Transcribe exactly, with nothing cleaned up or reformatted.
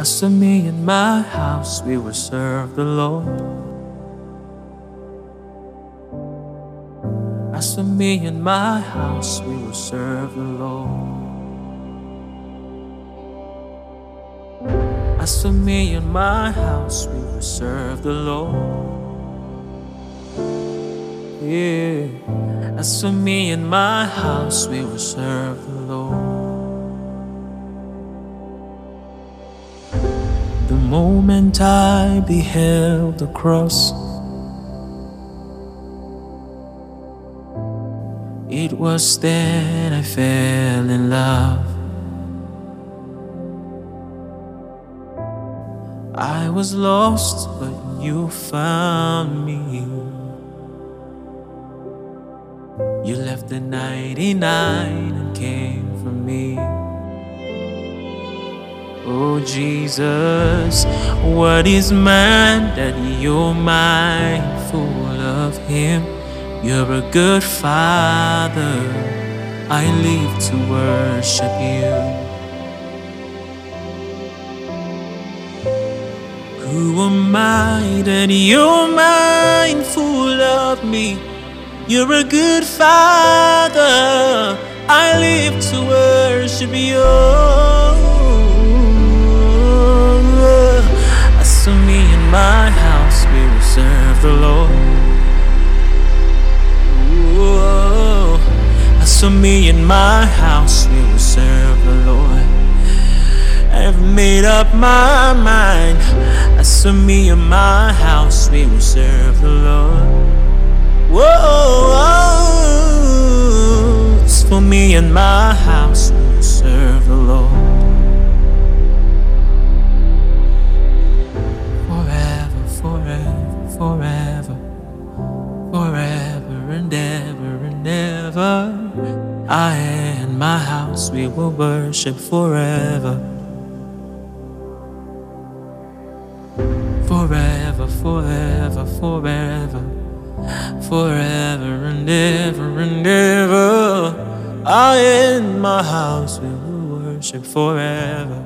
As for me and my house, we will serve the Lord. As for me and my house, we will serve the Lord. As for me and my house, we will serve the Lord. Yeah. As for me and my house, we will serve the Lord. The moment I beheld the cross, it was then I fell in love. I was lost, but you found me. You left the ninety-nine and came for me. Oh Jesus, what is man that you're mindful of him? You're a good Father, I live to worship you. Who am I that you're mindful of me? You're a good Father, I live to worship you. As for me and my house, we will serve the Lord. As for me and my house, we will serve the Lord. I've made up my mind. As for me and my house, we will serve the Lord. Whoa, as for me and my house, we will serve the Lord. Forever, forever, forever, forever and ever and ever. I and my house, we will worship forever. Forever, forever, forever, forever and ever and ever. I and my house, we will worship forever.